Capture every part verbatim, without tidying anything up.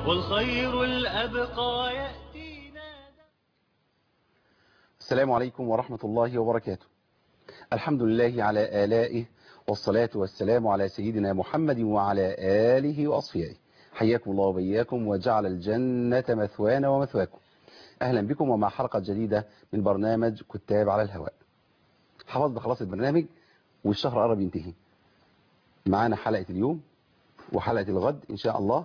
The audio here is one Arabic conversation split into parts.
والخير الأبقى يأتينا. السلام عليكم ورحمة الله وبركاته. الحمد لله على آلائه، والصلاة والسلام على سيدنا محمد وعلى آله وأصفيائه. حياكم الله وبياكم وجعل الجنة مثوانا ومثواكم. أهلا بكم ومع حلقة جديدة من برنامج كتاب على الهواء. حفظنا خلاص البرنامج والشهر قرب ينتهي. معانا حلقة اليوم وحلقة الغد إن شاء الله،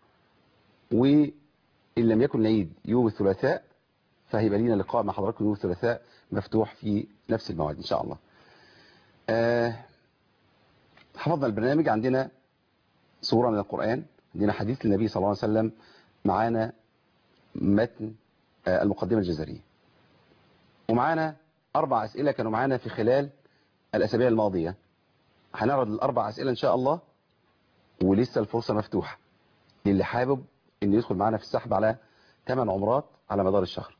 وإن لم يكن العيد يوم الثلاثاء فهيبقى لنا لقاء مع حضراتكم يوم الثلاثاء مفتوح في نفس الموعد إن شاء الله. آه حفظنا البرنامج، عندنا سورة من القرآن، عندنا حديث للنبي صلى الله عليه وسلم، معانا متن آه المقدمة الجزرية، ومعانا أربع أسئلة كانوا معانا في خلال الأسابيع الماضية. هنعرض الأربع أسئلة إن شاء الله، ولسه الفرصة مفتوحة للي حابب إن يدخل معانا في السحب على ثمان عمرات على مدار الشهر.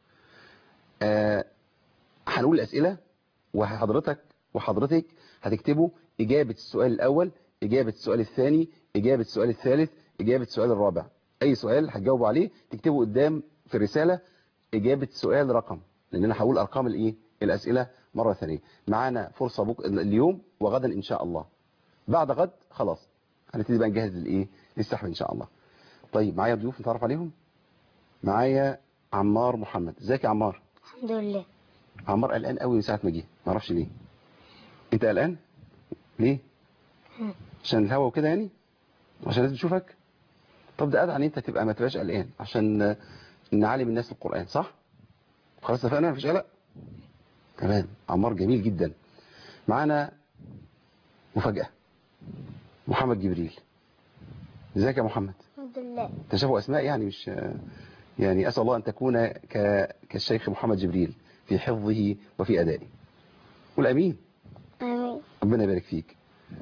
آه هنقول الأسئلة وحضرتك وحضرتك هتكتبوا إجابة السؤال الأول، إجابة السؤال الثاني، إجابة السؤال الثالث، إجابة السؤال الرابع. أي سؤال هتجاوبوا عليه تكتبوا قدام في الرسالة إجابة سؤال رقم، لأن أنا هقول أرقام الإيه الأسئلة مرة ثانية. معانا فرصة بك... اليوم وغدا إن شاء الله. بعد غد خلاص هنبتدي بقى نجهز للإيه للسحب إن شاء الله. طيب معايا ضيوف نتعرف عليهم. معايا عمار محمد. ازيك يا عمار؟ الحمد لله. عمار قلقان قوي من ساعة ما جه، ما اعرفش ليه. انت قلقان ليه؟ عشان الهوا وكده يعني، عشان الناس تشوفك. طب ده ادعى ان انت تبقى ما تبقاش قلقان عشان نعلم الناس القرآن، صح؟ خلاص اتفقنا مفيش قلق. تمام. عمار جميل جدا. معانا مفاجأة، محمد جبريل. ازيك يا محمد؟ الحمد لله. تشابه اسماء يعني، مش يعني اسال الله ان تكون ك... كالشيخ محمد جبريل في حفظه وفي ادائه. قول امين. امين. ربنا يبارك فيك.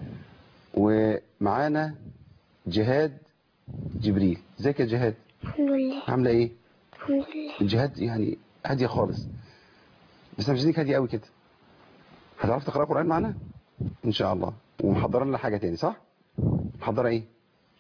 ومعانا جهاد جبريل. ازيك يا جهاد؟ الحمد لله. عامله ايه؟ الحمد لله. جهاد يعني هاديه خالص، بس انا مش عايزينك هاديه قوي كده. هتعرف تقرا قران معانا ان شاء الله، ومحضره لنا حاجه تاني صح؟ محضره ايه؟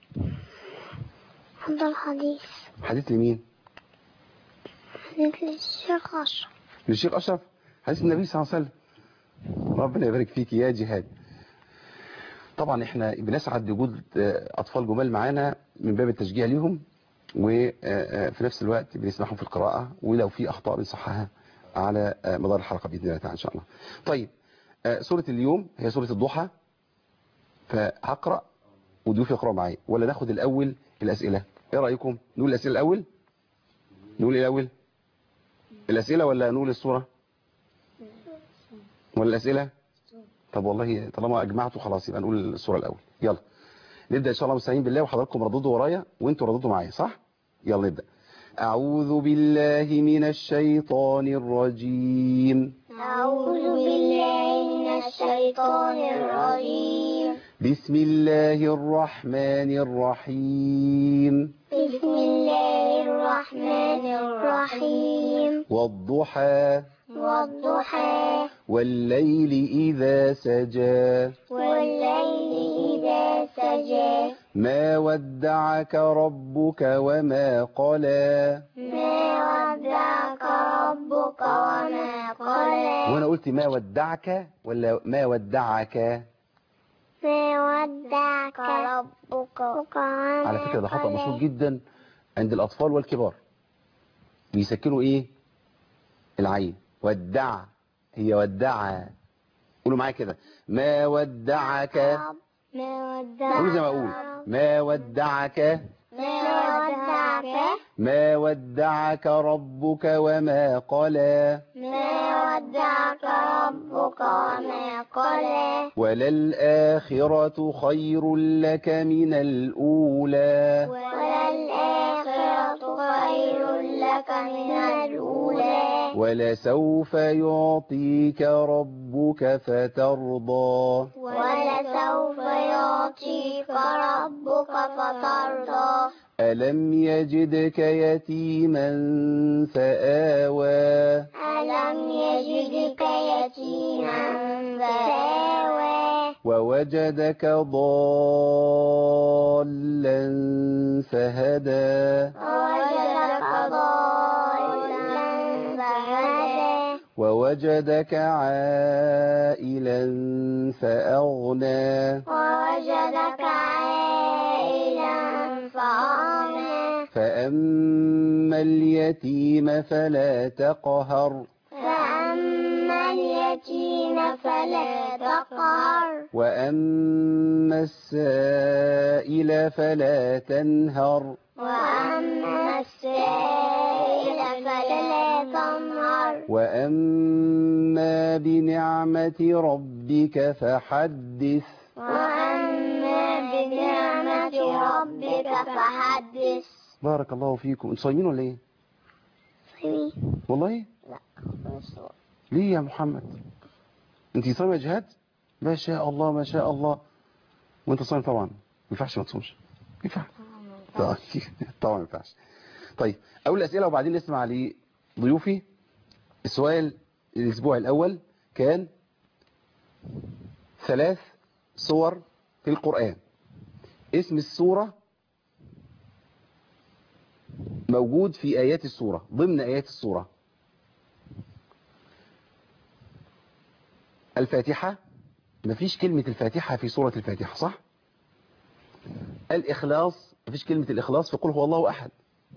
محضر حديث. حديث لمين؟ حديث للشيخ أشرف. للشيخ اشرف. حديث النبي صلى الله عليه وسلم. ربنا يبارك فيك يا جهاد. طبعا احنا بنسعد بوجود اطفال جمال معانا من باب التشجيع ليهم، وفي نفس الوقت بنسمعهم في القراءة، ولو في اخطاء بنصححها على مدار الحلقة باذن الله تعالى ان شاء الله. طيب سورة اليوم هي سورة الضحى، فهقرأ وضيوف يقرأوا معايا، ولا ناخد الاول الاسئلة؟ ايه رأيكم؟ نقول الاسئلة الاول؟ نقول ايه الاول؟ الاسئلة ولا نقول السورة؟ ولا الاسئلة؟ طب والله طالما اجمعتوا خلاص يبقى نقول السورة الاول. يلا نبدأ ان شاء الله مستعين بالله، وحضراتكم رددوا ورايا وانتوا رددوا معايا صح؟ يلا نبدأ. أعوذ بالله من الشيطان الرجيم. أعوذ بالله من الشيطان الرجيم. بسم الله الرحمن الرحيم. بسم الله الرحمن الرحيم. والضحى والضحى والليل إذا سجى والليل إذا سجى ما ودعك ربك وما قلى. ما ودعك ربك وما قلى. وانا قلت ما ودعك ولا ما ودعك؟ ما ودعك ربك وما على فكرة ده خطأ قلى. مشهور جدا عند الأطفال والكبار، بيسكنوا إيه العين. ودع، هي ودع. قولوا معايا كده، ما ودعك. ما ودعك. قولوا زي ما أقول، ما ودعك. ما ودعك. ما ودعك ربك وما قلى. ما ودعك ربك وما قلى. وللآخرة خير لك من الأولى. وللآخرة خير لك من الأولى. ولسوف يعطيك ربك فترضى. ولسوف يعطيك ربك فترضى. ألم يجدك يتيما فآوى ألم يجدك يتيما فآوى ووجدك ضالا فهدى ووجدك ضالا فهدى ووجدك عائلا فأغنى ووجدك عائلا فأغنى فأما اليتيم فلا تقهر فأما اليتيم فلا تقهر وأما السائل فلا تنهر وأما السائل فلا تنهر وأما بنعمة ربك فحدث وأما بنعمة ربك فحدث. بارك الله فيكم. انتوا صايمين ولا ايه؟ والله لا مش هو. ليه يا محمد؟ انت صايمه يا جهاد؟ ما شاء الله ما شاء الله. وانت صايم طبعا ما ينفعش ما تصومش. ينفع؟ طبعا طبعا ما ينفعش. طيب اول اسئله وبعدين نسمع لضيوفي. السؤال الاسبوع الاول كان ثلاث صور في القرآن. اسم السورة موجود في آيات السورة ضمن آيات السورة. الفاتحة مفيش كلمة الفاتحة في سورة الفاتحة صح؟ الإخلاص مفيش كلمة الإخلاص في قل هو الله أحد.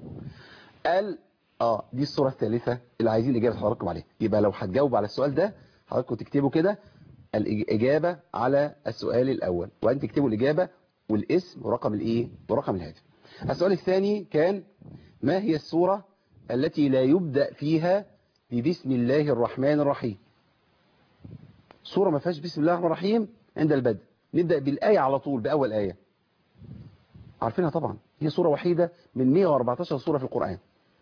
ال اه دي السورة الثالثة اللي عايزين إجابة حضراتكم عليها. يبقى لو هتجاوب على السؤال ده حضراتكم تكتبوا كده الإجابة على السؤال الأول وأن تكتبوا الإجابة والاسم ورقم الإيه ورقم الهاتف. السؤال الثاني كان ما هي السورة التي لا يبدأ فيها ببسم الله الرحمن الرحيم؟ سورة ما فيهاش بسم الله الرحمن الرحيم عند البدء. نبدأ بالآية على طول بأول آية. عارفينها طبعا هي سورة وحيدة من مئة وأربعتاشر سورة في القرآن.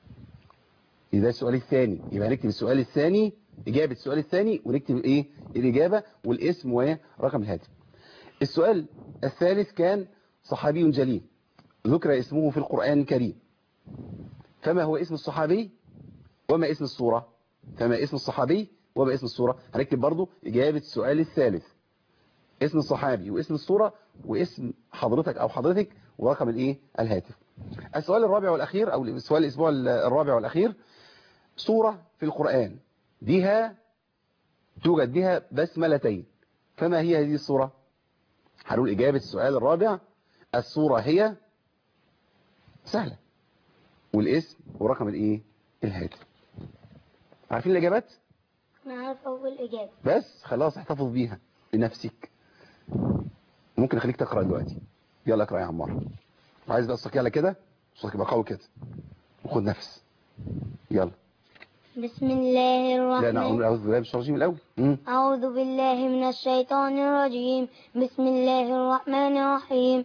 إذا السؤال الثاني يبقى نكتب السؤال الثاني إجابة السؤال الثاني ونكتب إيه الإجابة والاسم ورقم الهاتف. السؤال الثالث كان صحابي جليل ذكر اسمه في القرآن الكريم. فما هو اسم الصحابي وما اسم السورة؟ فما اسم الصحابي وما اسم السورة؟ هنكتب برضو إجابة السؤال الثالث اسم الصحابي واسم السورة واسم حضرتك أو حضرتك ورقم الإيه الهاتف. السؤال الرابع والأخير أو السؤال الأسبوع الرابع والأخير سورة في القرآن بها توجد بها بسملتين. فما هي هذه السورة؟ هنقول إجابة السؤال الرابع السورة هي سهلة والاسم ورقم الإيه الهاتف. عارفين الإجابات؟ نعرف أول إجابة بس خلاص احتفظ بيها لنفسك. ممكن أخليك تقرأ دلوقتي. يلا اقرأ يا عمار. عايز بقى الصوت يلا كده صوتك يبقى قوي كده وخد نفس. يلا بسم الله لا الرحمن نعم أعوذ بالله من الشيطان الرجيم الأول. مم. أعوذ بالله من الشيطان الرجيم. بسم الله الرحمن الرحيم.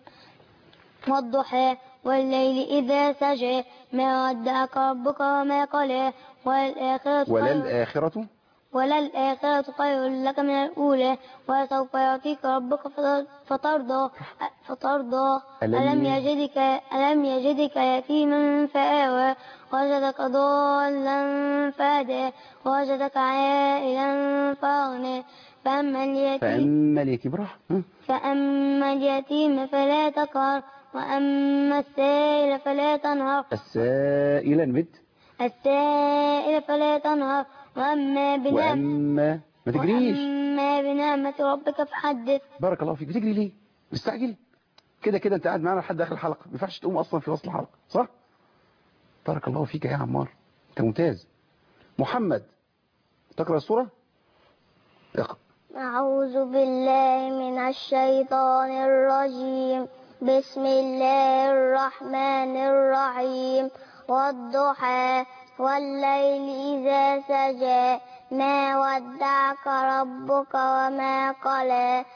والضحى والليل إذا سجى ما ودعك ربك وما قلى والآخرة خير وللآخرة وللآخرة خير لك من الأولى وسوف يعطيك ربك فت- فترضى فترضى ألم ألم يجدك ألم يجدك يتيما فآوى وجدك ضالا فهدى وجدك عائلا فأغنى فأما اليتيم فأما اليتيم براحة. مم. فأما اليتيم فلا تقهر وأما السائل فلا تنهر السائل نمد السائل فلا تنهر وأما بنعمة وأما ما تجريش. وأما بنعمة ربك فحدث. بارك الله فيك. بتجري ليه؟ مستعجل كده كده انت قاعد معانا لحد اخر الحلقه ما ينفعش تقوم اصلا في وسط الحلقه صح؟ بارك الله فيك يا عمار انت ممتاز. محمد تقرأ السورة؟ اقرأ. أعوذ بالله من الشيطان الرجيم. بسم الله الرحمن الرحيم. والضحى والليل إذا سجى ما ودعك ربك وما قلى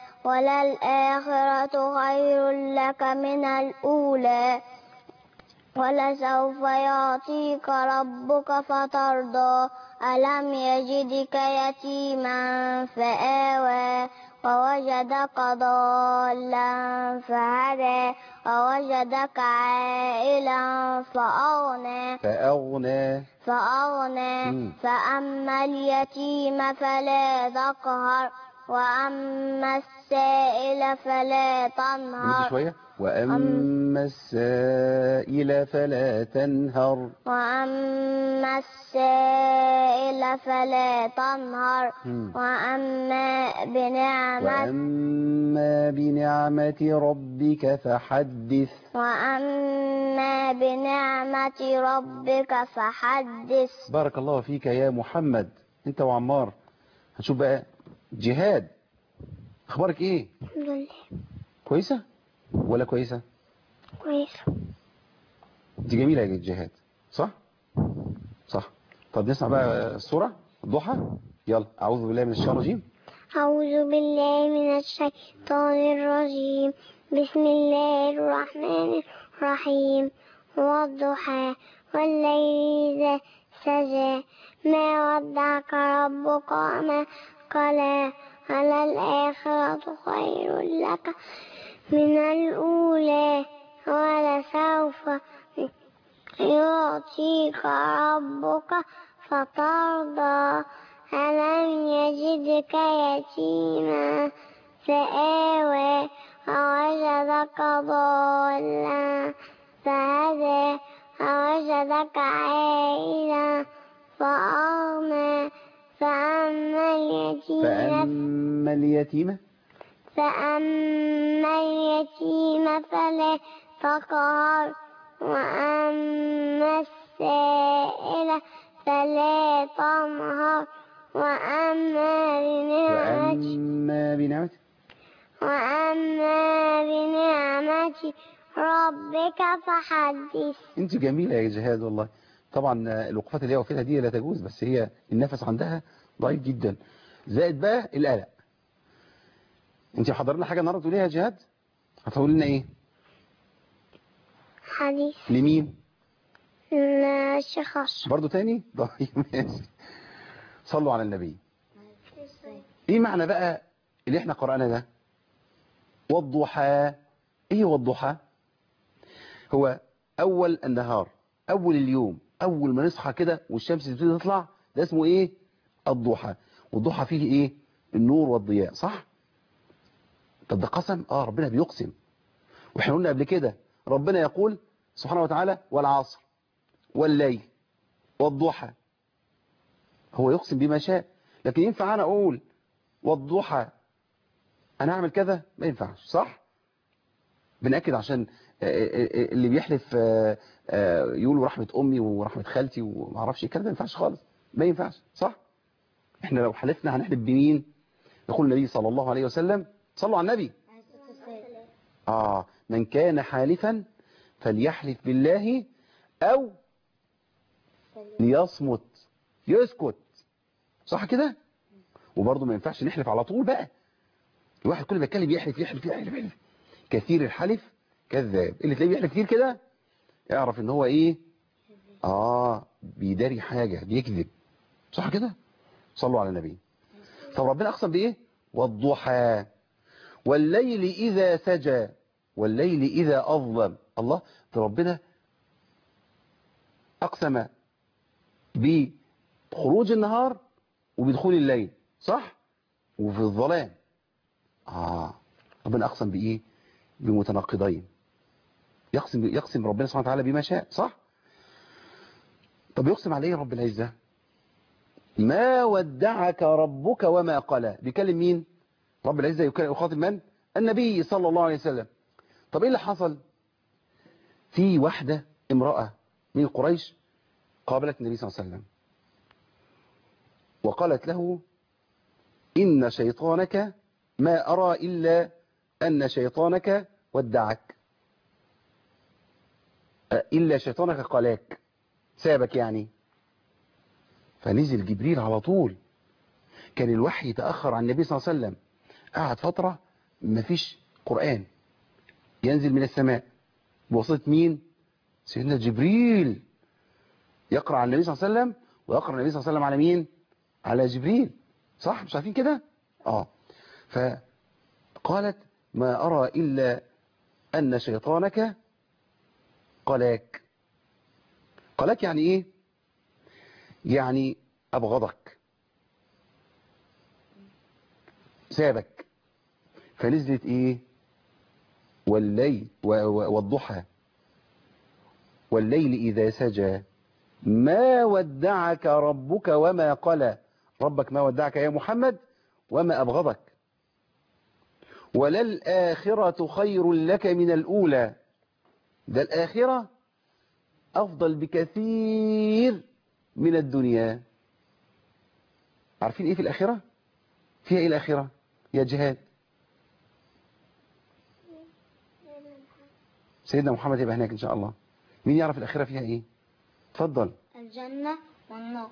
وللآخرة خير لك من الأولى ولسوف يعطيك ربك فترضى ألم يجدك يتيما فآوى ووجدك ضالا فهدى ووجدك عائلا والنهار فأغنى فأغنى فأغنى مم. فأما اليتيم فلا تقهر وأما السائل فلا نمد تنهر شوية. وأما السائل فلا تنهر. وأما السائل فلا تنهر مم. وأما بنعمة وأما بنعمة ربك فحدث. وأما بنعمة ربك فحدث. بارك الله فيك يا محمد، انت وعمار. هنشوف بقى جهاد، اخبارك ايه؟ الحمد لله كويسة ولا كويسة؟ كويس. دي جميلة يا جهاد، صح؟ صح. طب نسمع بقى السورة الضحى. يلا. أعوذ بالله من الشيطان الرجيم. أعوذ بالله من الشيطان الرجيم. بسم الله الرحمن الرحيم. والضحى والليل إذا سجى ما ودعك ربك وما قلى وللآخرة خير لك من الأولى ولسوف يعطيك ربك فترضى ألم يجدك يتيما فآوى ووجدك ضالا فهدى ووجدك عائلا فأغنى فأما اليتيم فأما اليتيمة فأما اليتيم فلا تقهر وأما السائل فلا تنهر وأما بنعمة وأما بنعمة وأما بنعمة ربك فحدث. انت جميلة يا جهاد والله. طبعا الوقفات اللي هي وقفتها دي لا تجوز، بس هي النفس عندها ضعيف جدا، زائد بقى القلق. انت حضر لنا حاجة النهارده تقوليها يا جهاد؟ هتقول لنا ايه؟ حديث لمين؟ الشيخ أشرف. برضو تاني؟ طيب ماشي. صلوا على النبي. ايه معنى بقى اللي احنا قرأنا ده؟ والضحى. ايه هو الضحى؟ هو اول النهار، اول اليوم، اول ما نصحى كده والشمس تبتدي تطلع، ده اسمه ايه؟ الضحى. والضحى فيه ايه؟ النور والضياء، صح؟ طب ده قسم؟ اه ربنا بيقسم. واحنا قلنا قبل كده ربنا يقول سبحانه وتعالى والعصر والليل والضحى. هو يقسم بما شاء، لكن ينفع انا اقول والضحى انا اعمل كذا؟ ما ينفعش، صح؟ بنأكد عشان اللي بيحلف يقول رحمة امي ورحمة خالتي وما اعرفش الكلام ده ما ينفعش خالص، ما ينفعش، صح؟ احنا لو حلفنا هنحلف بمين؟ يقول النبي صلى الله عليه وسلم، صلوا على النبي. اه من كان حالفا فليحلف بالله او ليصمت، يسكت، صح كده؟ وبرضه ما ينفعش نحلف على طول بقى. الواحد كل ما يتكلم يحلف يحلف يحلف يحلف. كثير الحلف كذاب. اللي تلاقيه بيحلف كتير كده اعرف ان هو ايه؟ اه بيداري حاجة، بيكذب، صح كده؟ صلوا على النبي. طب ربنا اقسم بايه؟ والضحى والليل اذا سجى والليل اذا اظلم. الله، ده ربنا اقسم بخروج النهار وبدخول الليل، صح؟ وفي الظلام. اه ربنا اقسم بايه؟ بمتناقضين. يقسم يقسم ربنا سبحانه وتعالى بما شاء، صح؟ طب يقسم على ايه رب العزة؟ ما ودعك ربك وما قلى. بيكلم مين؟ رب العزة يخاطب من؟ النبي صلى الله عليه وسلم. طب ايه اللي حصل؟ في واحدة امرأة من قريش قابلت النبي صلى الله عليه وسلم وقالت له إن شيطانك ما أرى إلا أن شيطانك ودعك، إلا شيطانك قلاك، سابك يعني. فنزل جبريل على طول. كان الوحي يتأخر عن النبي صلى الله عليه وسلم، قعد فترة مفيش قرآن ينزل من السماء بواسطة مين؟ سيدنا جبريل يقرأ على النبي صلى الله عليه وسلم ويقرأ النبي صلى الله عليه وسلم على مين؟ على جبريل، صح؟ مش عارفين كده؟ اه فقالت ما أرى إلا أن شيطانك قلاك. قالك يعني ايه؟ يعني ابغضك، سابك، فنزلت ايه؟ والليل والضحى والليل اذا سجى ما ودعك ربك وما قلى. ربك ما ودعك يا محمد وما ابغضك. وللآخرة خير لك من الأولى. ده الآخرة أفضل بكثير من الدنيا. عارفين إيه في الآخرة؟ فيها إيه الآخرة يا جهاد؟ سيدنا محمد يبقى هناك إن شاء الله. مين يعرف الآخرة فيها إيه؟ تفضل. الجنة والنار.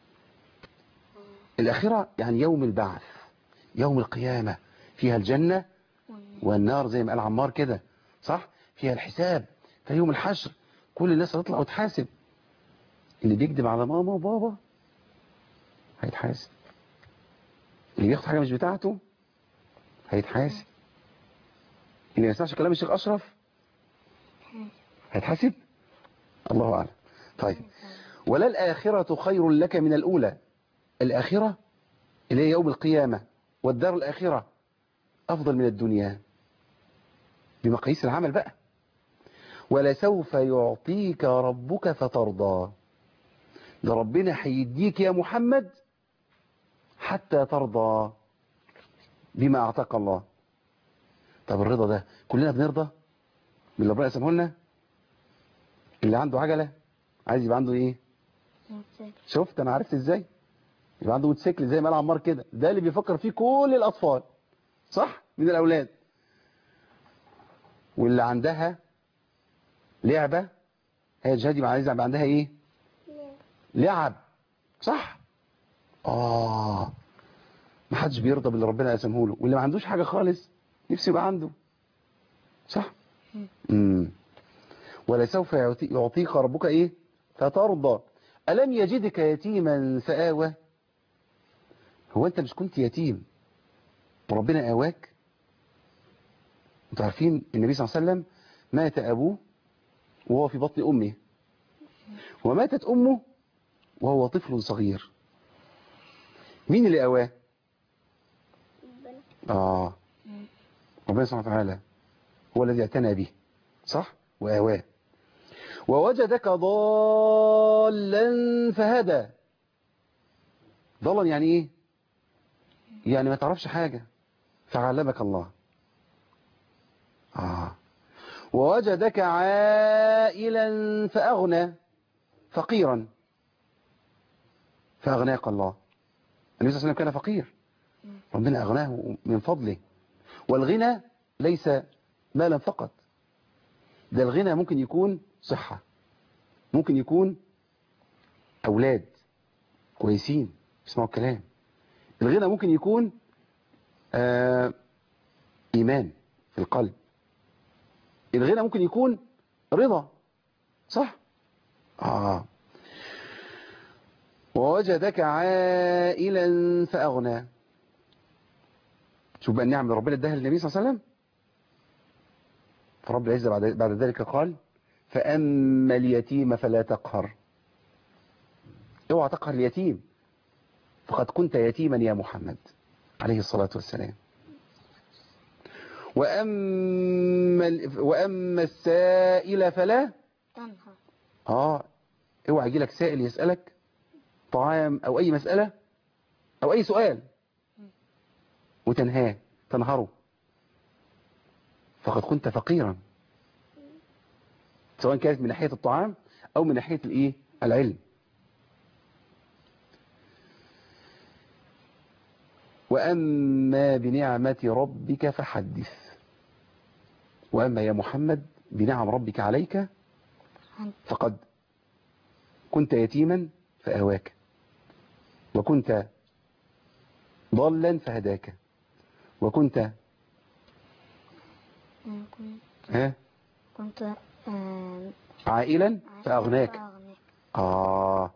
الآخرة يعني يوم البعث، يوم القيامة، فيها الجنة والنار زي ما قال عمار كده، صح؟ فيها الحساب، في يوم الحشر كل الناس هتطلع وتحاسب. اللي بيكذب على ماما وبابا هيتحاسب، اللي بياخد حاجة مش بتاعته هيتحاسب، اللي ما يسمعش كلام الشيخ أشرف هيتحاسب. الله أعلم. طيب، ولا الآخرة خير لك من الأولى. الآخرة اللي هي يوم القيامة والدار الآخرة أفضل من الدنيا بمقاييس العمل بقى. ولسوف يعطيك ربك فترضى. ده ربنا هيديك يا محمد حتى ترضى بما أعطاك الله. طب الرضا ده كلنا بنرضى باللي ربنا قسمه لنا؟ اللي عنده عجلة عايز يبقى عنده ايه؟ شفت انا عرفت ازاي؟ يبقى عنده موتوسيكل زي ما قال عمار كده. ده اللي بيفكر فيه كل الأطفال، صح؟ من الأولاد. واللي عندها لعبة هي جهادي مع عايزة يبقى عندها ايه؟ لعب، صح؟ آه ما حدش بيرضى باللي ربنا قسمه له. واللي ما عندوش حاجة خالص نفسه يبقى عنده، صح؟ امم ولسوف يعطي يعطيك ربك ايه؟ فترضى. ألم يجدك يتيما فآوى. هو انت مش كنت يتيم وربنا آواك؟ انتوا عارفين النبي صلى الله عليه وسلم مات أبوه وهو في بطن أمه، وماتت أمه وهو طفل صغير. مين اللي آواه؟ آه ربنا سبحانه وتعالى هو الذي اعتنى به، صح؟ وآواه. ووجدك ضالا فهدى. ضالا يعني ايه؟ يعني ما تعرفش حاجة فعلمك الله. آه ووجدك عائلا فأغنى، فقيرا فأغناك الله. النبي صلى الله عليه وسلم كان فقير، ربنا أغناه من فضله. والغنى ليس مالا فقط، ده الغنى ممكن يكون صحة، ممكن يكون أولاد كويسين يسمعوا الكلام. الغنى ممكن يكون آه إيمان في القلب. الغنى ممكن يكون رضا، صح؟ آه ووجدك عائلا فأغنى. شوف بقى النعم اللي ربنا اداها للنبي صلى الله عليه وسلم. فرب العزة بعد, بعد ذلك قال فأما اليتيم فلا تقهر. اوعى تقهر اليتيم، فقد كنت يتيما يا محمد عليه الصلاة والسلام. وأما, وأما السائل فلا تنهر. آه اوعى يجي لك سائل يسألك طعام أو أي مسألة أو أي سؤال وتنهاه تنهره، فقد كنت فقيرا، سواء كانت من ناحية الطعام أو من ناحية الإيه؟ العلم. وأما بنعمة ربك فحدث. وأما يا محمد بنعم ربك عليك فقد كنت يتيما فآواك، وكنت ضالا فهداك، وكنت ها كنت آه عائلا فأغناك. فأغناك. آه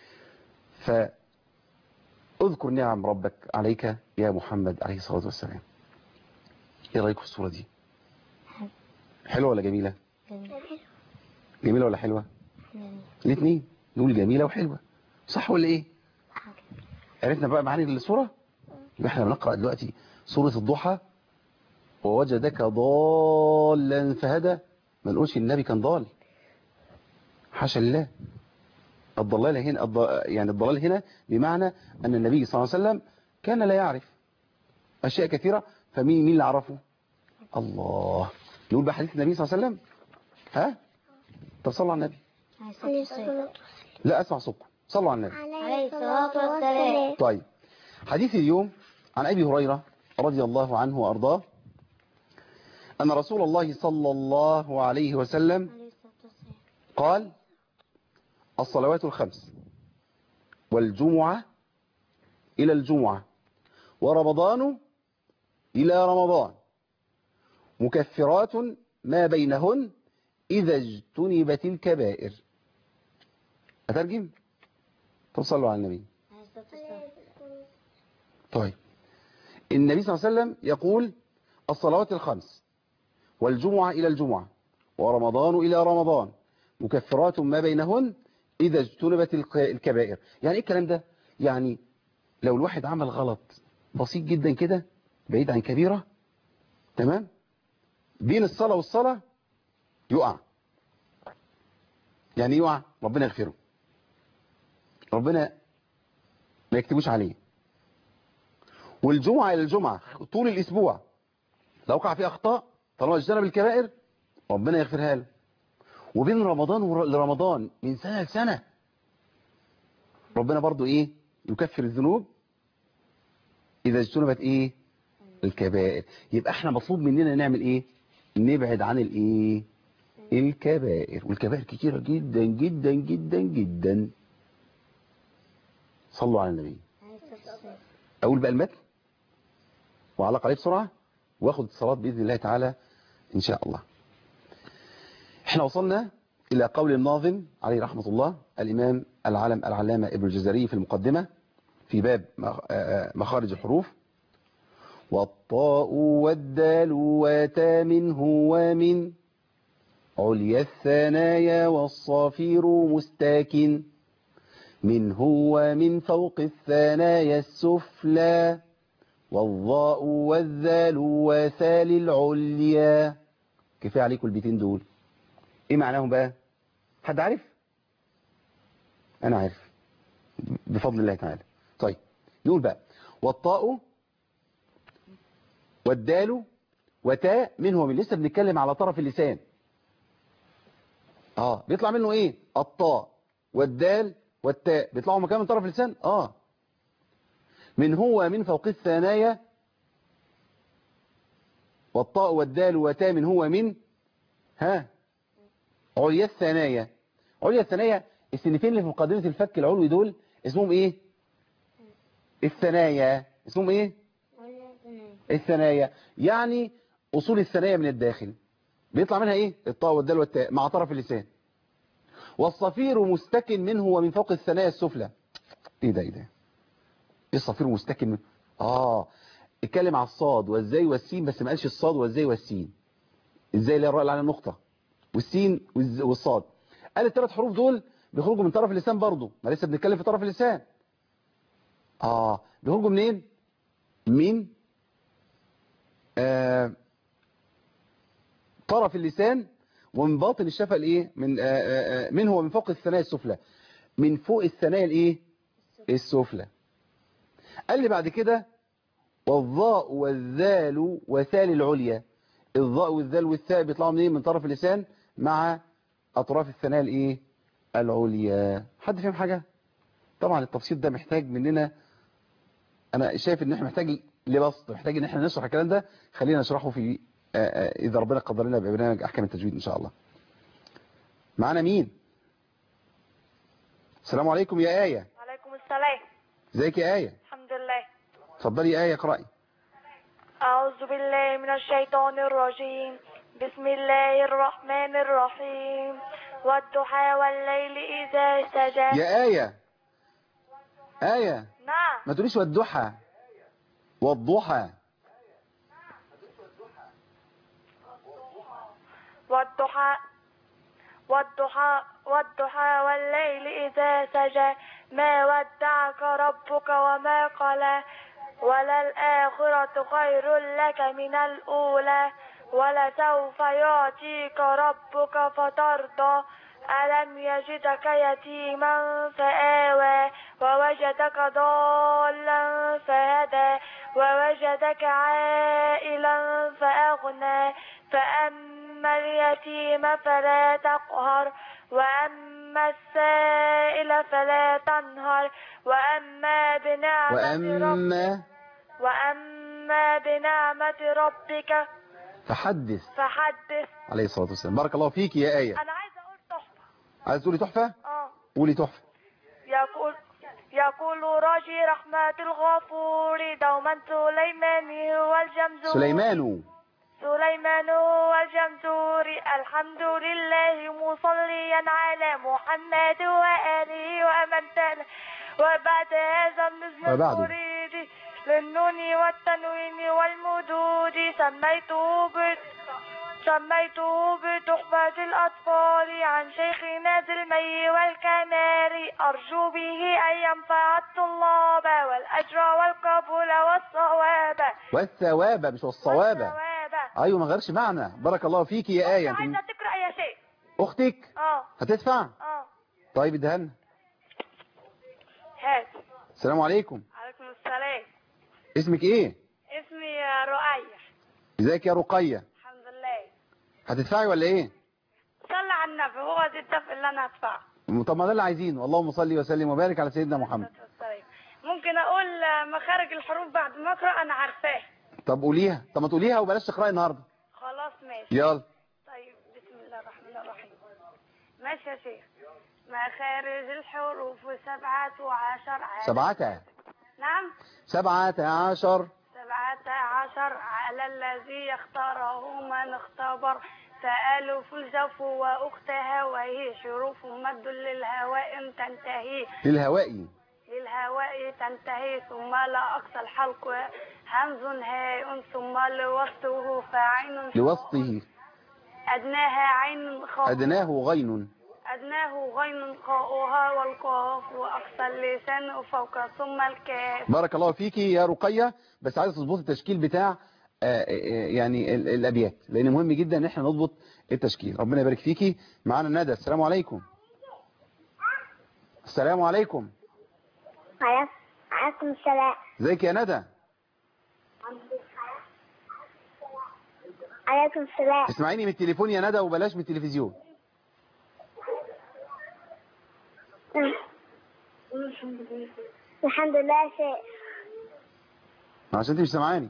فاذكر نعم ربك عليك يا محمد عليه الصلاة والسلام. ايه رأيك في الصورة دي؟ حلوة ولا جميلة؟ جميل. جميلة ولا حلوة؟ الاثنين نقول جميلة وحلوة، صح ولا ايه؟ عرفنا بقى معاني السورة. يبقى احنا بنقرأ دلوقتي سورة الضحى. ووجدك ضالا فهدى، ما نقولش النبي كان ضال، حاشا لله. الضلال هنا الض... يعني الضلال هنا بمعنى أن النبي صلى الله عليه وسلم كان لا يعرف أشياء كثيرة. فمين مين اللي عرفه؟ الله. نقول بقى حديث النبي صلى الله عليه وسلم. ها؟ طب صلوا على النبي. لا أسمع صوتكم، صلوا على النبي عليه الصلاة والسلام. طيب، حديث اليوم عن أبي هريرة رضي الله عنه وأرضاه أن رسول الله صلى الله عليه وسلم قال: الصلوات الخمس والجمعة إلى الجمعة ورمضان إلى رمضان مكفرات ما بينهن إذا اجتنبت الكبائر. أترجم؟ تصلوا على النبي. طيب، النبي صلى الله عليه وسلم يقول: الصلوات الخمس والجمعة إلى الجمعة ورمضان إلى رمضان مكفرات ما بينهن إذا اجتنبت الكبائر. يعني إيه الكلام ده؟ يعني لو الواحد عمل غلط بسيط جدا كده بعيد عن كبيرة، تمام، بين الصلاة والصلاة يقع. يعني يقع ربنا يغفره، ربنا ما يكتبوش عليه. والجمعة إلى الجمعة طول الأسبوع لو وقع فيه أخطاء طالما اجتنب الكبائر ربنا يغفرها له. وبين رمضان لرمضان من سنة لسنة ربنا برضو إيه؟ يكفر الذنوب إذا اجتنبت إيه؟ الكبائر. يبقى احنا مطلوب مننا نعمل إيه؟ نبعد عن الإيه؟ الكبائر. والكبائر كتيرة جدا جدا جدا جدا. صلوا على النبي. أقول بقى المتن وعلق عليه بسرعة واخد الصلاة بإذن الله تعالى إن شاء الله. احنا وصلنا إلى قول الناظم عليه رحمة الله الإمام العالم العلامة ابن الجزري في المقدمة في باب مخارج الحروف: والطاء والدال واتا منه ومن عليا الثنايا والصافير مستاكن منه ومن فوق الثنايا السفلى والضاء والذال وثال العليا. كفاية عليكم البيتين دول. ايه معناهم بقى؟ حد عارف؟ انا عارف بفضل الله تعالى. طيب نقول بقى: والطاء والدال وتاء منه ومن. لسه بنتكلم على طرف اللسان. اه بيطلع منه ايه؟ الطاء والدال والتاء بيطلعوا مكان من طرف اللسان. اه من هو من فوق الثنايا. والطاء والدال وتاء من هو من ها عليا الثنايا. عليا الثنايا السنتين اللي في مقدمة الفك العلوي دول اسمهم ايه؟ الثنايا. اسمهم ايه؟ الثنايا. يعني اصول الثنايا من الداخل بيطلع منها ايه؟ الطاء والدال والتاء مع طرف اللسان. والصفير مستكن منه ومن فوق الثنايا السفلى. ايه ده ايه ده؟ ايه الصفير مستكن منه؟ اه اتكلم على الصاد والزاي والسين بس ما قالش الصاد والزاي والسين. ازاي اللي الراء اللي على النقطة والسين والصاد. قال الثلاث حروف دول بيخرجوا من طرف اللسان برضو. ما لسه بنتكلم في طرف اللسان. اه بيخرجوا منين؟ من آه طرف اللسان ومن باطن الشفة الايه؟ من آه آه منه ومن فوق الثنايا السفلى. من فوق الثنايا الايه؟ السفلى. قال لي بعد كده: والضاء والذال وثال العليا. الضاء والذال والثاء بيطلعوا منين؟ من طرف اللسان مع اطراف الثنايا الايه؟ العليا. حد فهم حاجة؟ طبعا التبسيط ده محتاج مننا، انا شايف ان احنا محتاج لبسط، محتاج ان احنا نشرح الكلام ده. خلينا نشرحه في آآ آآ اذا ربنا قدر لنا ببرنامج احكام التجويد ان شاء الله. معانا مين؟ السلام عليكم يا آية. وعليكم السلام. ازيك يا آية؟ الحمد لله. اتفضلي يا آية اقرأي. أعوذ بالله من الشيطان الرجيم. بسم الله الرحمن الرحيم. والضحى والليل إذا سجى. يا آية آية نعم. ما تقوليش والضحى، والضحى. والضحى والضحى والضحى والليل إذا سجى ما ودعك ربك وما قلى وللآخرة خير لك من الأولى ولسوف يعطيك ربك فترضى ألم يجدك يتيما فآوى ووجدك ضالا فهدى ووجدك عائلا فأغنى فأما اليتيم فلا تقهر وأما السائل فلا تنهر وأما بنعمة وأما ربك وأما بنعمة ربك فحدث فحدث. عليه الصلاة والسلام. بارك الله فيك يا آية. أنا عايزة أقول تحفة. عايز تقولي تحفة؟ اه قولي تحفة. يقول يقول راجي رحمة الغفور دوما سليمان والجمزور سليمان سليمان والجمزور الحمد لله مصليا على محمد وآله ومن تلا وبعد هذا النظم وبعده. المريد للنون والتنوين والمدود سميته ب... سميته بتحفة الأطفال عن شيخنا ذي المي والكمال أرجو به أن ينفع الطلاب والأجر والقبول والصواب والثواب مش والصواب. والثواب. أيوة ما غيرش معنى. بارك الله فيك يا آية. عايزة انت تقرأ يا شيخ. أختك اه هتدفع؟ اه طيب اديها لنا. هات. السلام عليكم. عليكم السلام. اسمك ايه؟ اسمي رؤية. ازيك يا رقية؟ الحمد لله. هتدفعي ولا ايه؟ صلى على النبي هو ده الدفع اللي انا هدفعه. طب ما ده اللي عايزينه. اللهم صل وسلم وبارك على سيدنا محمد. ممكن اقول مخارج الحروف بعد ما اقرا انا عارفاه. طب قوليها. طب ما تقوليها وبلاش تقراي النهارده. خلاص ماشي. يلا. طيب بسم الله الرحمن الرحيم. ماشي يا شيخ. مخارج الحروف سبعة وعشر. سبعة. نعم. سبعة عشر. سبعة عشر على الذي يختاره من اختبر فألف الجف وأختها وهي شروف مد للهواء تنتهي للهواء للهواء تنتهي ثم لا أقصى الحلق همز هاء ثم لوسطه فعين لوسطه أدناها عين خاء أدناه غين أدناه غين خاؤها والقاف وأقصى اللسان فوق ثم الكاف. بارك الله فيكي يا رقية. بس عايز تظبط التشكيل بتاع يعني الأبيات لأن مهم جدا ان احنا نضبط التشكيل. ربنا يبارك فيكي. معانا ندى. السلام عليكم. السلام عليكم. عليكم السلام. ازيك يا ندى؟ عليكم السلام. اسمعيني من التليفون يا ندى وبلاش من التلفزيون. الحمد لله يا شيخ. عشان انت مش سامعاني.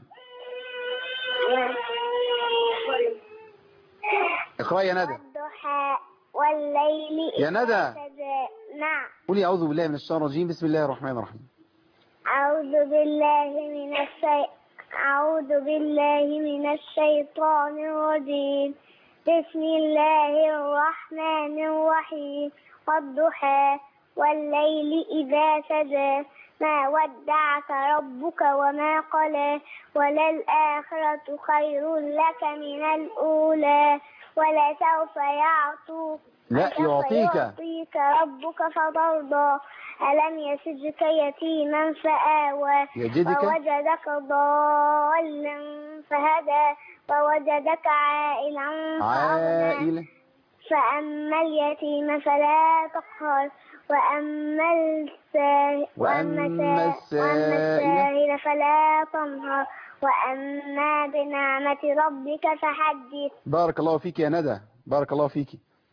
اقرأي يا ندى. والضحى والليل يا ندى. سجى. نعم. قولي أعوذ بالله من الشيطان الرجيم. بسم الله الرحمن الرحيم. أعوذ بالله من الشي... أعوذ بالله من الشيطان الرجيم. بسم الله الرحمن الرحيم. والضحى والليل إذا سجى ما ودعك ربك وما قلى وللآخرة خير لك من الأولى ولسوف يعطوك لا يعطيك يعطيك ربك فترضى ألم يسجك يتيما فآوى يجدك ووجدك ضالا فهدى ووجدك عائلا فأغنى عائلة. فأما اليتيم فلا تقهر وأما السائل وأما السائل فلا تنهر وأما بنعمة ربك فحدث. بارك الله فيك يا ندى. بارك الله فيك.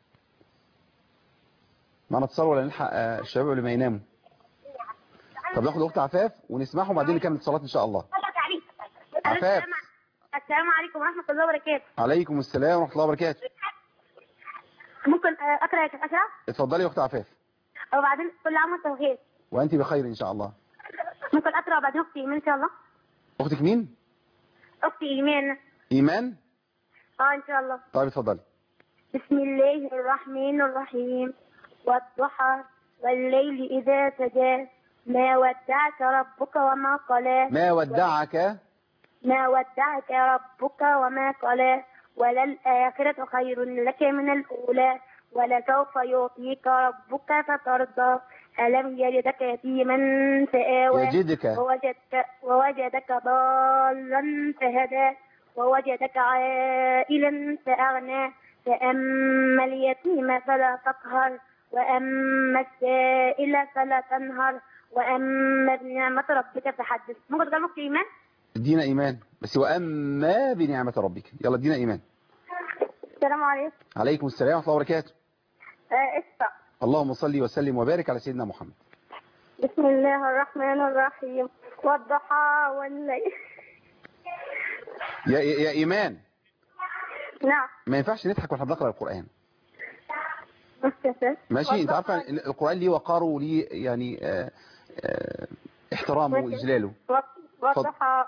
معنا اتصال ولا نلحق الشباب اللي ما يناموا؟ طب ناخد اخت عفاف ونسمعهم وبعدين نكمل اتصالات ان شاء الله. عفاف. السلام عليكم ورحمة الله وبركاته. عليكم السلام ورحمة الله وبركاته. ممكن أقرأ يا أسرع؟ اتفضلي يا اخت عفاف. وبعدين كل عام وانت بخير. وانت بخير ان شاء الله. ممكن أقرأ وبعدين أختي إيمان إن شاء الله. اختك مين؟ أختي إيمان. ايمان؟ اه إن شاء الله. طيب اتفضلي. بسم الله الرحمن الرحيم. والضحى والليل إذا سجى ما ودعك ربك وما قلى. ما ودعك ما ودعك ربك وما قلى وللآخرة خير لك من الأولى ولسوف يعطيك ربك فترضى ألم يجدك يتيما فآوى يجدك ووجدك, ووجدك ضالا فهدى ووجدك عائلا فأغنى فأما اليتيم فلا تقهر وأما السائل فلا تنهر وأما بنعمة ربك فحدث. ممكن تقول لك إيمان؟ ادينا إيمان بس. وأما بنعمة ربك. يلا ادينا إيمان. السلام عليكم. عليكم السلام ورحمة الله وبركاته. آه اسمع. اللهم صل وسلم وبارك على سيدنا محمد. بسم الله الرحمن الرحيم والضحى والليل. يا يا إيمان. نعم. ما ينفعش نضحك واحنا بنقرأ القرآن. ماشي. ماشي. انت عارفه القرآن ليه وقاره وليه يعني آآ آآ احترامه واجلاله. والضحى.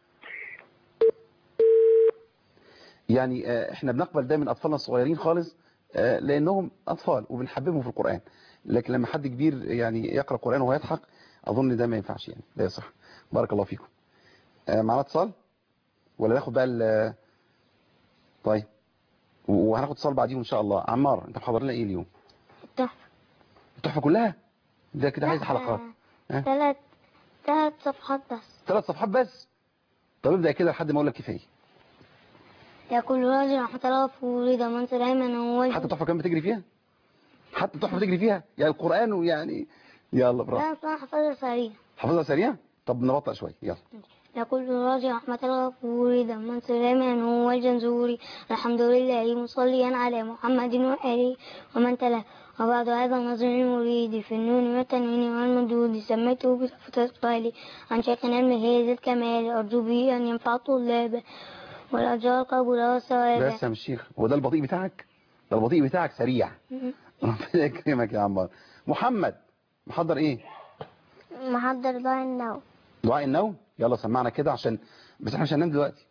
يعني احنا بنقبل ده من اطفالنا الصغيرين خالص لانهم اطفال وبنحببهم في القرآن، لكن لما حد كبير يعني يقرأ القرآن وهو يضحك اظن ده ما ينفعش، يعني لا يصح. بارك الله فيكم. معنا اتصال ولا ناخد بقى ال طيب وهناخد اتصال بعديهم ان شاء الله. عمار انت محضر لنا ايه اليوم؟ التحفة. التحفة كلها ده كده عايز حلقات. ثلاث ثلاث صفحات بس. ثلاث صفحات بس. طب ابدأ كده لحد ما اقول لك كفايه. يقول راجل رحمة الله فورد من سليمان هو حتى التحفة كان بتجري فيها؟ حتى التحفة بتجري فيها؟ يعني القرآن ويعني يلا براحتك. لا أصلا حفظها سريع. حفظها سريع؟ طب نبطأ شوية يلا. يقول راجل رحمة الله فورد من سليمان هو الجنزوري الحمد لله مصليا على محمد وآله ومن تلا. وبعد هذا النظر المريد في النون والتنوين والمدود سميته بصفة القال عن شيخنا المهيز الكمال أرجو به أن ينفع طلابه والأجر قبول والثواب. بس يا الشيخ هو ده البطيء بتاعك؟ ده البطيء بتاعك سريع. ربنا يكرمك يا عمار. محمد محضر ايه؟ محضر دعاء النوم. دعاء النوم. يلا سمعنا كده عشان بس احنا مش هننام دلوقتي،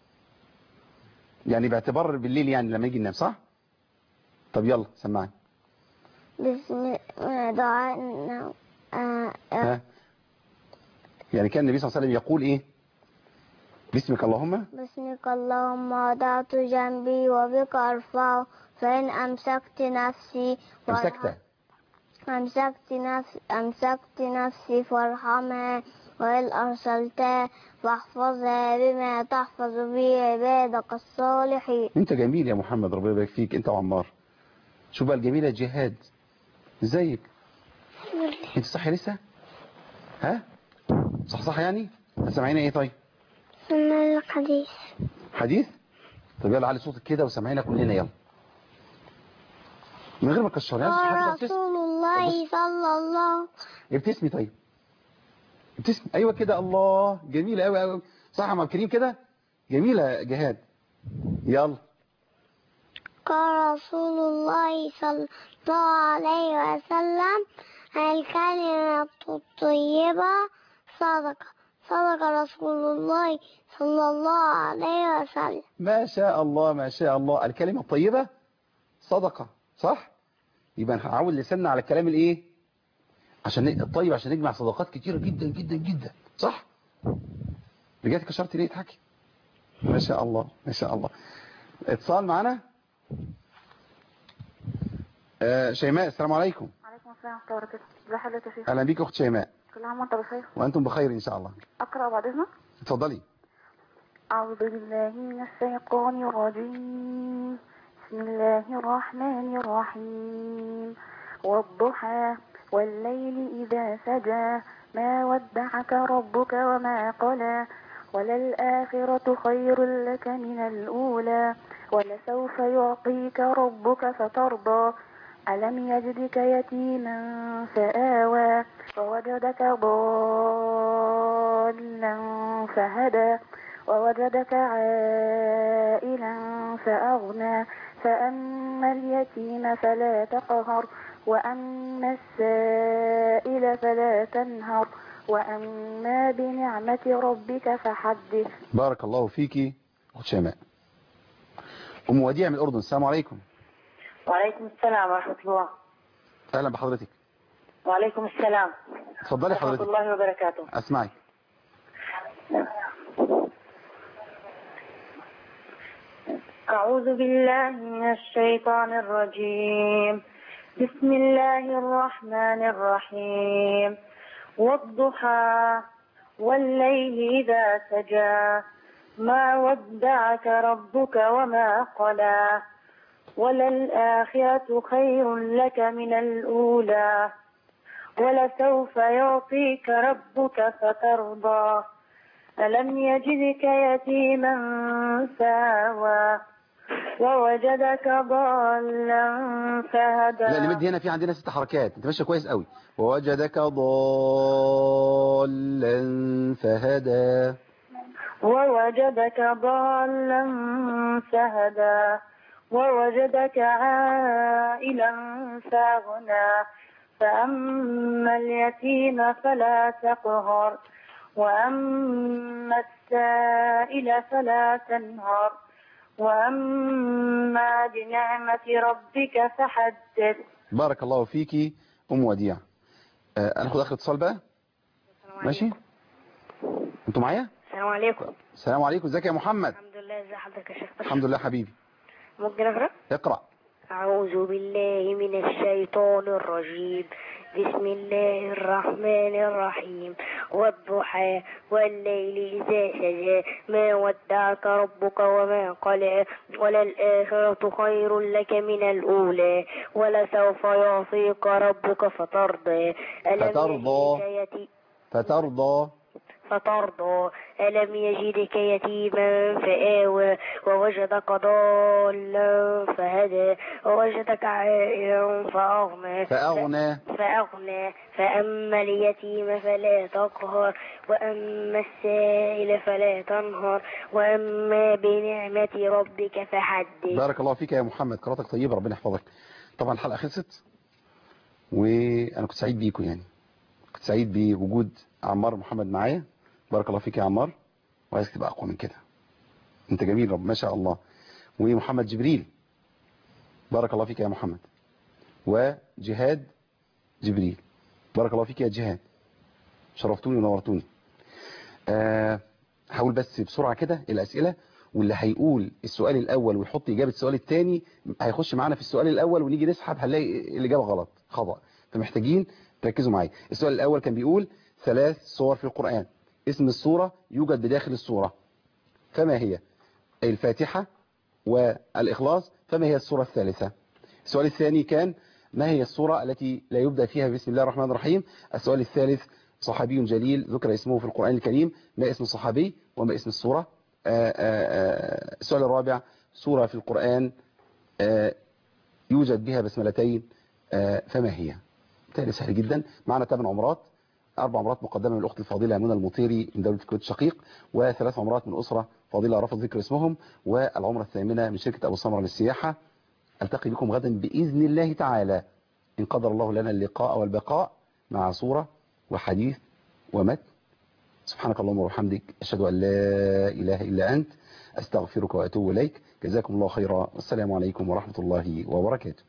يعني باعتبار بالليل يعني لما يجي ننام صح؟ طب يلا سمعني. بسم دعاء النوم. آه ها يعني كان النبي صلى الله عليه وسلم يقول ايه؟ باسمك اللهم باسمك اللهم وضعت جنبي وبك أرفعه فإن أمسكت نفسي أمسكت أمسكت نفسي أمسكت نفسي فارحمها وإن أرسلتها فاحفظها بما تحفظ به عبادك الصالحين. انت جميل يا محمد ربنا يبارك فيك انت وعمار. شوف بقى الجميلة جهاد ازيك؟ انت صحي لسه؟ ها؟ صح صح يعني؟ هتسمعينا ايه طيب؟ سمعنا الحديث. حديث؟ طب يلا علي صوتك كده وسمعينا كلنا يلا من غير ما تكشري. قال رسول الله صلى الله. ابتسمي طيب ابتسمي ايوه كده. الله جميله قوي قوي صح يا عم كريم كده جميله جهاد. يلا. قال رسول الله صلى الله عليه وسلم الكلمة الطيبة صدقة. صدق رسول الله صلى الله عليه وسلم. ما شاء الله ما شاء الله. الكلمة الطيبة صدقة صح؟ يبقى نعود لساننا على الكلام الايه عشان الطيب عشان نجمع صدقات كتيرة جدا جدا جدا صح؟ رجعت كشرت ليه تحكي؟ ما شاء الله ما شاء الله. اتصال معنا. آه شيماء السلام عليكم. وعليكم السلام ورحمة الله وبركاته. ازي حضرتك يا شيخ؟ اهلا بيك اخت شيماء. كل عام وانت بخير. وانتم بخير ان شاء الله. اقرأ بعد اذنك. اتفضلي. أعوذ بالله من الشيطان الرجيم. بسم الله الرحمن الرحيم. والضحى والليل إذا سجى ما ودعك ربك وما قلى وللآخرة خير لك من الأولى ولسوف يعطيك ربك فترضى ألم يجدك يتيما فآوى ووجدك ضالا فهدى ووجدك عائلا فأغنى فأما اليتيم فلا تقهر وأما السائل فلا تنهر وأما بنعمة ربك فحدث. بارك الله فيكي أخت شيماء. أم وديع من الأردن السلام عليكم. وعليكم السلام ورحمة الله. أهلا بحضرتك. وعليكم السلام. اتفضلي حضرتك. ورحمة الله وبركاته. أسمعي. أعوذ بالله من الشيطان الرجيم. بسم الله الرحمن الرحيم. والضحى والليل إذا سجى ما ودعك ربك وما قلى وللآخرة خير لك من الأولى ولسوف يعطيك ربك فترضى ألم يجدك يتيما فآوى ووجدك ضالا فهدى. لا نمد هنا، في عندنا ست حركات، انت ماشي كويس قوي. ووجدك ضالا فهدى ووجدك ضالا فهدى ووجدك عائلا فأغنى فأما اليتيم فلا تقهر وأما السائل فلا تنهر وأما بنعمة ربك فحدث. بارك الله فيكي أم وديع. أنا أخذ آخر اتصال بقى. ماشي، أنتوا معايا؟ السلام عليكم. السلام عليكم. ازيك يا محمد؟ الحمد لله. ازي حضرتك يا شيخ؟ الحمد لله حبيبي. ممكن أقرأ؟ اقرأ. أعوذ بالله من الشيطان الرجيم. بسم الله الرحمن الرحيم. والضحى والليل إذا سجى ما ودعك ربك وما قلى وللآخرة خير لك من الأولى ولسوف يعطيك ربك فترضى فترضى فترضى فترضى ألم يجدك يتيما فآوى ووجدك ضالا فهدى ووجدك عائلا فأغنى فأغنى فأغنى فأما اليتيم فلا تقهر وأما السائل فلا تنهر وأما بنعمة ربك فحدث. بارك الله فيك يا محمد، قراءتك طيبة، ربنا يحفظك. طبعا الحلقة خلصت وأنا كنت سعيد بيكم، يعني كنت سعيد بوجود عمار محمد معايا. بارك الله فيك يا عمار، وعايزك تبقى أقوى من كده، أنت جميل رب ما شاء الله. ومحمد جبريل، بارك الله فيك يا محمد. وجهاد جبريل، بارك الله فيك يا جهاد، شرفتوني ونورتوني. أه هقول بس بسرعة كده الأسئلة، واللي هيقول السؤال الأول ويحط إجابة السؤال الثاني هيخش معانا في السؤال الأول ونيجي نسحب هنلاقي الإجابة غلط خطأ، فمحتاجين تركزوا معايا. السؤال الأول كان بيقول ثلاث صور في القرآن، اسم السورة يوجد بداخل السورة، فما هي؟ الفاتحة والإخلاص، فما هي السورة الثالثة؟ السؤال الثاني كان ما هي السورة التي لا يبدأ فيها بسم الله الرحمن الرحيم؟ السؤال الثالث صحابي جليل ذكر اسمه في القرآن الكريم، ما اسم الصحابي وما اسم السورة؟ آآ آآ السؤال الرابع سورة في القرآن يوجد بها بسملتين، فما هي؟ تالي سهل جدا. معنا ثمان عمرات، أربع عمرات مقدمة من الأخت الفاضلة منى المطيري من دولة الكويت الشقيق، وثلاث عمرات من أسرة فاضلة رفض ذكر اسمهم، والعمرة الثامنة من شركة أبو سمرة للسياحة. ألتقي بكم غدا بإذن الله تعالى إن قدر الله لنا اللقاء والبقاء مع صورة وحديث ومتن. سبحانك اللهم وبحمدك، أشهد أن لا إله إلا أنت، أستغفرك وأتوب إليك. جزاكم الله خيرا، والسلام عليكم ورحمة الله وبركاته.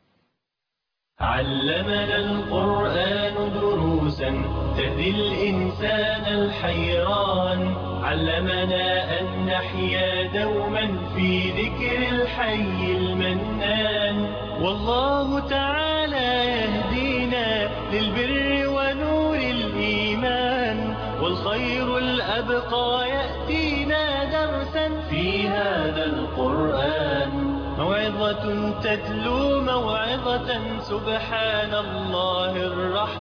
علمنا القرآن دروسا تهدي الإنسان الحيران، علمنا أن نحيا دوما في ذكر الحي المنان، والله تعالى يهدينا للبر ونور الإيمان، والخير الأبقى يأتينا درسا في هذا القرآن، موعظة تتلو موعظة سبحان الله الرحمن.